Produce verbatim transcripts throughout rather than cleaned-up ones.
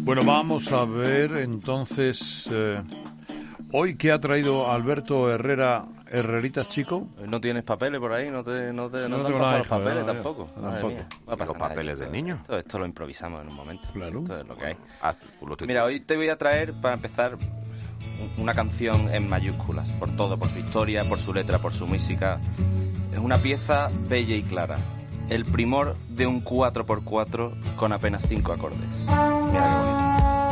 Bueno, vamos a ver entonces eh, hoy qué ha traído Alberto Herrera, Herreritas Chico. ¿No tienes papeles por ahí? ¿No te, no te, no no te han tengo pasado nada, los hijo, papeles no, tampoco? yo, Madre tampoco. mía, no pasa ¿Los nada, papeles esto- del niño? Esto, esto lo improvisamos en un momento. Claro. Esto es lo que hay. Ah, tú lo titulas. Mira, hoy te voy a traer, para empezar, una canción en mayúsculas, por todo, por su historia, por su letra, por su música. Es una pieza bella y clara. El primor de un cuatro por cuatro con apenas cinco acordes. Mira qué bonito.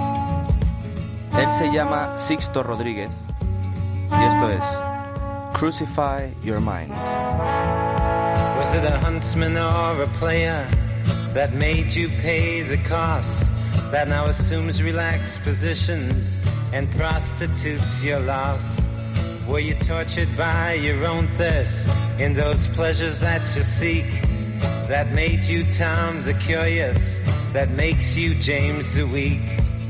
Él se llama Sixto Rodríguez y esto es Crucify Your Mind. Was it a huntsman or a player that made you pay the cost, that now assumes relaxed positions and prostitutes your loss? Were you tortured by your own thirst in those pleasures that you seek, that made you Tom the Curious, that makes you James the Weak?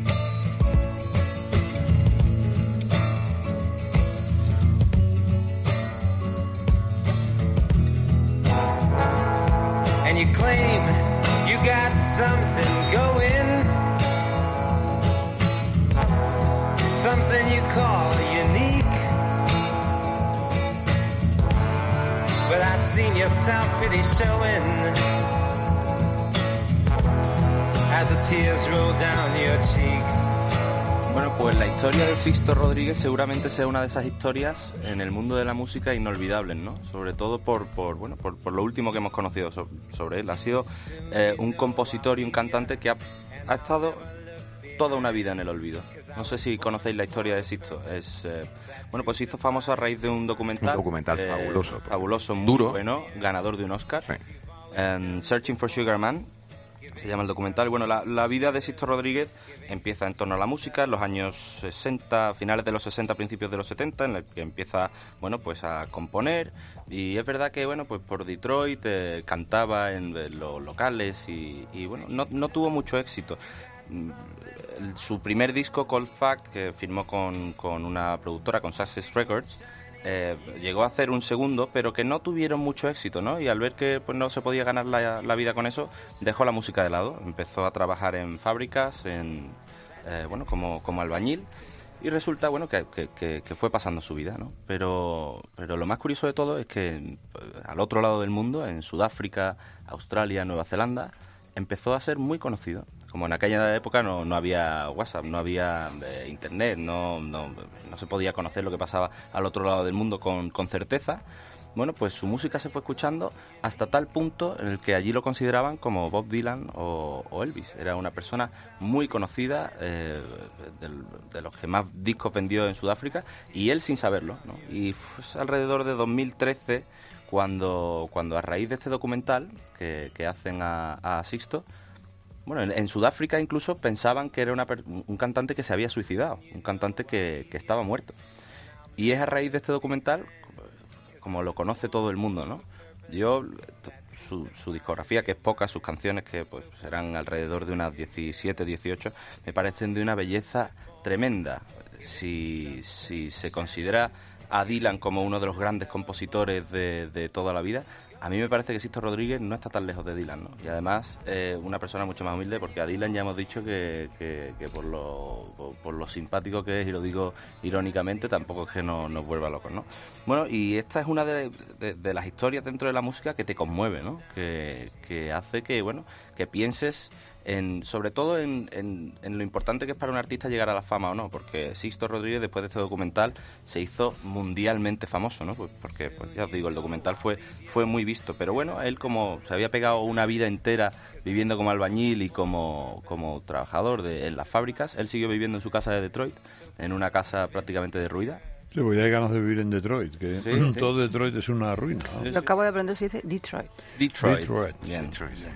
And you claim you got something going, something you call unique. But I've seen your self-pity showing as the tears roll down your cheeks. Bueno, pues la historia de Sixto Rodríguez seguramente sea una de esas historias en el mundo de la música inolvidables, ¿no? Sobre todo por, por bueno, por, por lo último que hemos conocido so- sobre él. Ha sido eh, un compositor y un cantante que ha, ha estado toda una vida en el olvido. No sé si conocéis la historia de Sixto. Es, eh, bueno, pues se hizo famoso a raíz de un documental. Un documental eh, fabuloso. Fabuloso, muy Duro. bueno, ganador de un Oscar. Sí. En Searching for Sugar Man se llama el documental. Bueno, la, la vida de Sixto Rodríguez empieza en torno a la música en los años sesenta, finales de los sesenta, principios de los setenta, en el que empieza, bueno, pues a componer. Y es verdad que, bueno, pues por Detroit eh, cantaba en, en los locales y, y bueno, no, no tuvo mucho éxito. El- su primer disco, Cold Fact, que firmó con, con una productora, con Success Records, eh, llegó a hacer un segundo, pero que no tuvieron mucho éxito, ¿no? Y al ver que pues no se podía ganar la, la vida con eso, dejó la música de lado. Empezó a trabajar en fábricas, en eh, bueno, como, como albañil. Y resulta, bueno, que, que, que, que fue pasando su vida, ¿no? Pero, pero lo más curioso de todo es que eh, al otro lado del mundo, en Sudáfrica, Australia, Nueva Zelanda, empezó a ser muy conocido. Como en aquella época no, no había WhatsApp, no había eh, Internet, no, no, no se podía conocer lo que pasaba al otro lado del mundo con, con certeza. Bueno, pues su música se fue escuchando hasta tal punto en el que allí lo consideraban como Bob Dylan o, o Elvis. Era una persona muy conocida, eh, de, de los que más discos vendió en Sudáfrica, y él sin saberlo, ¿no? Y fue alrededor de dos mil trece cuando, cuando a raíz de este documental que, que hacen a, a Sixto, bueno, en, en Sudáfrica incluso pensaban que era una, per- un cantante que se había suicidado, un cantante que, que estaba muerto. Y es a raíz de este documental, como lo conoce todo el mundo, ¿no? Yo, su, su discografía, que es poca, sus canciones, que pues serán alrededor de unas diecisiete, dieciocho, me parecen de una belleza tremenda. Si, si se considera a Dylan como uno de los grandes compositores de, de toda la vida, a mí me parece que Sixto Rodríguez no está tan lejos de Dylan, ¿no? Y además eh, una persona mucho más humilde, porque a Dylan ya hemos dicho que, que, que por, lo, por, por lo simpático que es, y lo digo irónicamente, tampoco es que no, nos vuelva locos, ¿no? Bueno, y esta es una de, de, de las historias dentro de la música que te conmueve, ¿no? Que, que hace que, bueno, que pienses en, sobre todo en, en, en lo importante que es para un artista llegar a la fama o no, porque Sixto Rodríguez, después de este documental, se hizo mundialmente famoso, ¿no? Pues porque, pues ya os digo, el documental fue, fue muy visto, pero bueno, él como se había pegado una vida entera viviendo como albañil y como, como trabajador de, en las fábricas, él siguió viviendo en su casa de Detroit, en una casa prácticamente derruida. Sí, pues ya hay ganas de vivir en Detroit, que Sí, sí. todo Detroit es una ruina, ¿no? Sí, Lo acabo de aprender, se dice Detroit. Detroit. Detroit. Bien.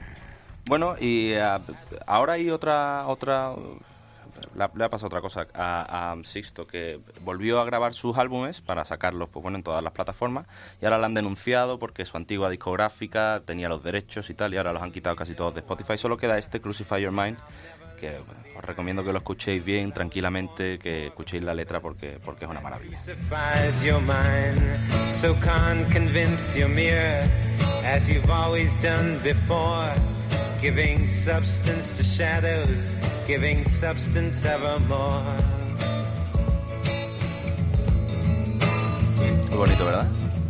Bueno, y uh, ahora hay otra, otra, le ha, le ha pasado otra cosa a, a Sixto, que volvió a grabar sus álbumes para sacarlos, pues bueno, en todas las plataformas, y ahora la han denunciado porque su antigua discográfica tenía los derechos y tal, y ahora los han quitado casi todos de Spotify. Solo queda este, Crucify Your Mind, que bueno, os recomiendo que lo escuchéis bien, tranquilamente, que escuchéis la letra porque, porque es una maravilla. Crucifies your mind, so can't convince your mirror, as you've always done before, giving substance to shadows giving substance evermore. Muy bonito, ¿verdad?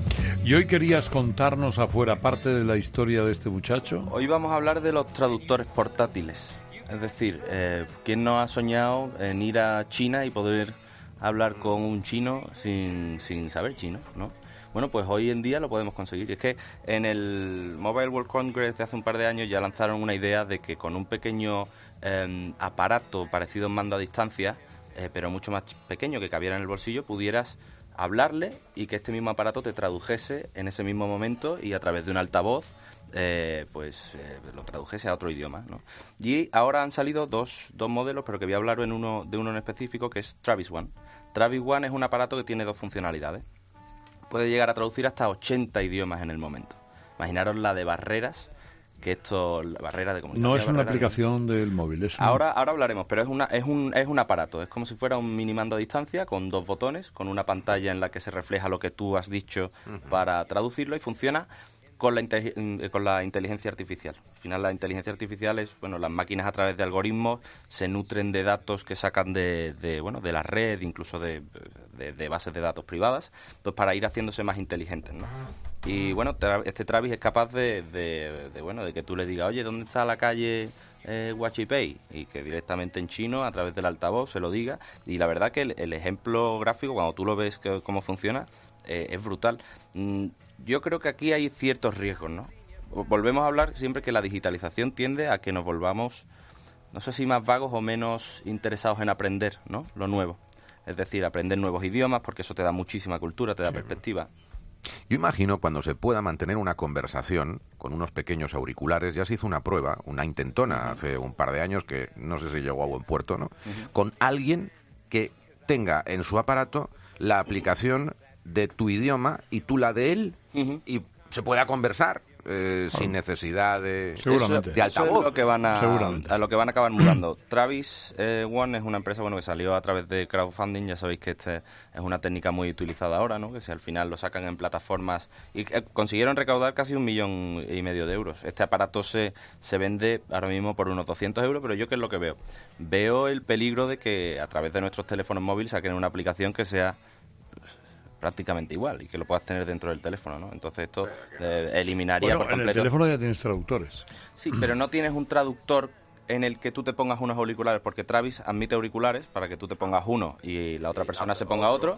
¿Y hoy querías contarnos afuera parte de la historia de este muchacho? Hoy vamos a hablar de los traductores portátiles. Es decir, eh, ¿quién no ha soñado en ir a China y poder hablar con un chino sin, sin saber chino, ¿no? Bueno, pues hoy en día lo podemos conseguir. Y es que en el Mobile World Congress de hace un par de años ya lanzaron una idea de que con un pequeño eh, aparato parecido a un mando a distancia, eh, pero mucho más pequeño que cabiera en el bolsillo, pudieras hablarle y que este mismo aparato te tradujese en ese mismo momento y a través de un altavoz eh, pues eh, lo tradujese a otro idioma, ¿no? Y ahora han salido dos, dos modelos, pero que voy a hablar en uno, de uno en específico, que es Travis One. Travis One es un aparato que tiene dos funcionalidades. Puede llegar a traducir hasta ochenta idiomas en el momento. Imaginaros la de barreras que esto, la barrera de comunicación. No es una barrera, aplicación ¿no? del móvil, es un... Ahora, ahora hablaremos, pero es una, es un, es un aparato, es como si fuera un mini mando a distancia con dos botones, con una pantalla en la que se refleja lo que tú has dicho uh-huh. para traducirlo y funciona con la, inte- con la inteligencia artificial. Al final la inteligencia artificial es, bueno, las máquinas a través de algoritmos se nutren de datos que sacan de, de bueno, de la red, incluso de, de, de bases de datos privadas, pues para ir haciéndose más inteligentes, ¿no? Y bueno, tra- este Travis es capaz de, de, de, bueno, de que tú le digas, oye, ¿dónde está la calle eh, Huachipei? Y que directamente en chino, a través del altavoz, se lo diga. Y la verdad que el, el ejemplo gráfico, cuando tú lo ves que, cómo funciona, eh, es brutal. Mm, yo creo que aquí hay ciertos riesgos, ¿no? Volvemos a hablar siempre que la digitalización tiende a que nos volvamos, no sé si más vagos o menos interesados en aprender, ¿no? Lo nuevo. Es decir, aprender nuevos idiomas, porque eso te da muchísima cultura, te da sí. perspectiva. Yo imagino cuando se pueda mantener una conversación con unos pequeños auriculares, ya se hizo una prueba, una intentona uh-huh. hace un par de años, que no sé si llegó a buen puerto, ¿no? Uh-huh. Con alguien que tenga en su aparato la aplicación de tu idioma y tú la de él uh-huh. y se pueda conversar. Eh, oh. sin necesidad de, Seguramente. de altavoz. Eso es lo que van a, a lo que van a acabar mudando. Travis eh, One es una empresa bueno que salió a través de crowdfunding. Ya sabéis que este es una técnica muy utilizada ahora, ¿no? Que si al final lo sacan en plataformas y eh, consiguieron recaudar casi un millón y medio de euros. Este aparato se, se vende ahora mismo por unos doscientos euros, pero yo ¿qué es lo que veo? Veo el peligro de que a través de nuestros teléfonos móviles saquen una aplicación que sea prácticamente igual y que lo puedas tener dentro del teléfono, ¿no? Entonces esto eh, eliminaría bueno, por completo... en el teléfono ya tienes traductores. Sí, pero no tienes un traductor en el que tú te pongas unos auriculares, porque Travis admite auriculares para que tú te pongas uno y la otra persona se ponga otro,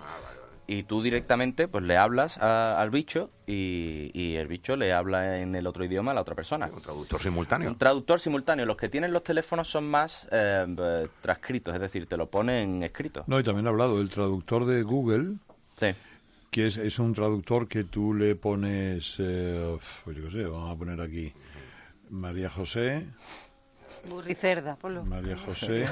y tú directamente pues le hablas a, al bicho y, y el bicho le habla en el otro idioma a la otra persona. Un traductor simultáneo. Un traductor simultáneo. Los que tienen los teléfonos son más eh, transcritos, es decir, te lo ponen escrito. No, y también he hablado del traductor de Google. Sí. Que es, es un traductor que tú le pones, eh, pues yo qué sé, vamos a poner aquí María José. Burricerda, ponlo. María José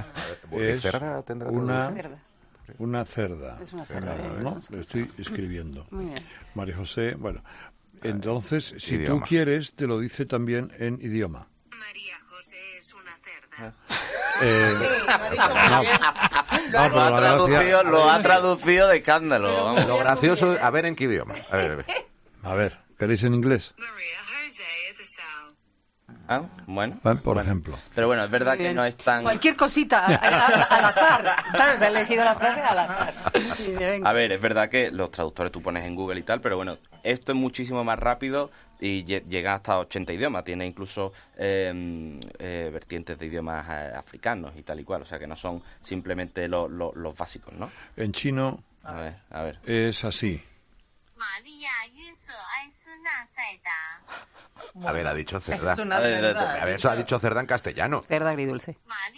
es tendrá una, una cerda. Es una cerda, ¿no? Lo estoy escribiendo. Muy bien. María José, bueno. Entonces, si idioma. tú quieres, te lo dice también en idioma. María José es una cerda. Eh, no, Lo, no, ha, la traducido, gracia... lo ha traducido de escándalo. Vamos. Lo gracioso es... A ver, ¿en qué idioma? A ver, a ver. A ver, ¿queréis en inglés? María José es a sow. Ah, bueno. Por bueno. ejemplo. Pero bueno, es verdad que no es tan... Cualquier cosita, al, al, al azar, ¿sabes? He elegido la frase al azar. A ver, es verdad que los traductores tú pones en Google y tal, pero bueno, esto es muchísimo más rápido y llega hasta ochenta idiomas. Tiene incluso eh, eh, vertientes de idiomas eh, africanos y tal y cual. O sea, que no son simplemente lo, lo, los básicos, ¿no? En chino a ver, a ver. es así. A ver, ha dicho cerda. Es una A ver, cerda. A ver, eso ha dicho cerda en castellano. Cerda agridulce.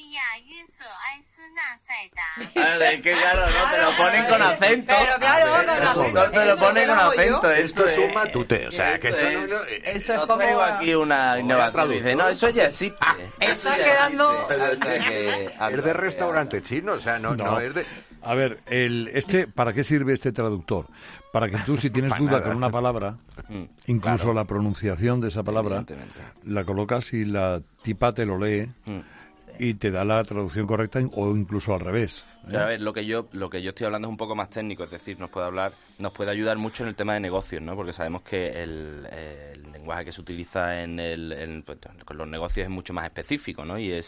Vale, es que claro, no, te lo ponen con acento. Pero claro, con acento. No te lo Eso ponen te con lo hago acento. yo. Esto es un matute, o sea, que esto no... no Eso es Os como... traigo aquí una innovación. traducción. Dice, no, eso ya existe. Eso Está ya quedando- existe. O sea que- es de restaurante chino, o sea, no, no. No. es de... A ver, el, este, ¿para qué sirve este traductor? Para que tú, si tienes Para duda nada. con una palabra, Mm, incluso claro. la pronunciación de esa palabra, Evidentemente. la colocas y la tipa te lo lee Mm. y te da la traducción correcta o incluso al revés. ¿eh? A ver, lo que yo lo que yo estoy hablando es un poco más técnico, es decir, nos puede hablar, nos puede ayudar mucho en el tema de negocios, ¿no? Porque sabemos que el, el lenguaje que se utiliza en el en, pues, con los negocios es mucho más específico, ¿no? Y es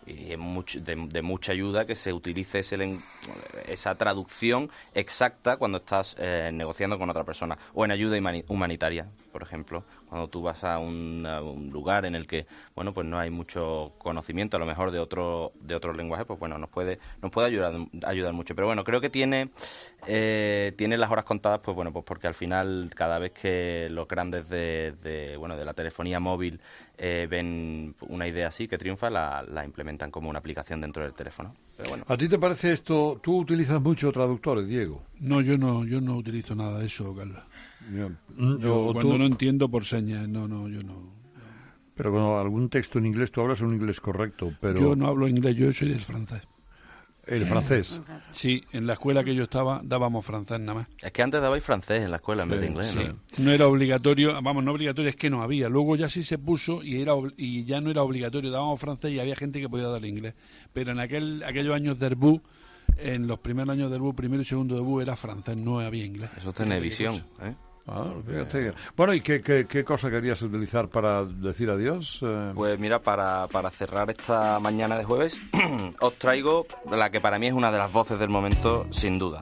y es mucho, de, de mucha ayuda que se utilice ese, esa traducción exacta cuando estás eh, negociando con otra persona, o en ayuda humanitaria, por ejemplo, cuando tú vas a un, a un lugar en el que, bueno, pues no hay mucho conocimiento a lo mejor de otro de otro lenguaje, pues bueno, nos puede nos puede ayudar ayudar mucho. Pero bueno, creo que tiene eh, tiene las horas contadas, pues bueno, pues porque al final cada vez que los grandes de, de bueno de la telefonía móvil eh, ven una idea así que triunfa, la, la implementan como una aplicación dentro del teléfono. Pero bueno. ¿A ti te parece esto? ¿Tú utilizas mucho traductores, Diego? No, yo no, yo no utilizo nada de eso, Carlos. Yo, yo, yo cuando tú... no entiendo por señas, no, no, yo no. Pero con algún texto en inglés tú hablas un inglés correcto, pero... Yo no hablo inglés, yo soy del francés. ¿El francés? Sí, en la escuela que yo estaba dábamos francés nada más. Es que antes dabais francés en la escuela en Sí, vez de inglés, Sí. ¿no? No era obligatorio, vamos, no obligatorio, es que no había. Luego ya sí se puso y era ob- y ya no era obligatorio, dábamos francés y había gente que podía dar inglés. Pero en aquel aquellos años del B U, en los primeros años del B U, primero y segundo de B U era francés, no había inglés. Eso es televisión, ¿eh? Ah, fíjate. Bueno, ¿y qué, qué, qué cosa querías utilizar para decir adiós? Eh... Pues mira, para, para cerrar esta mañana de jueves, os traigo la que para mí es una de las voces del momento, sin duda.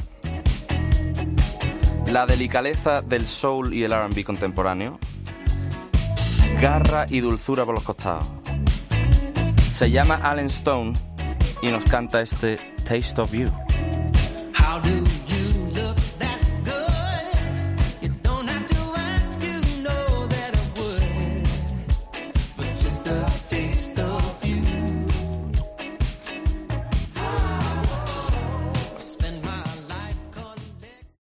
La delicadeza del soul y el R and B contemporáneo, garra y dulzura por los costados. Se llama Alan Stone y nos canta este Taste of You. How do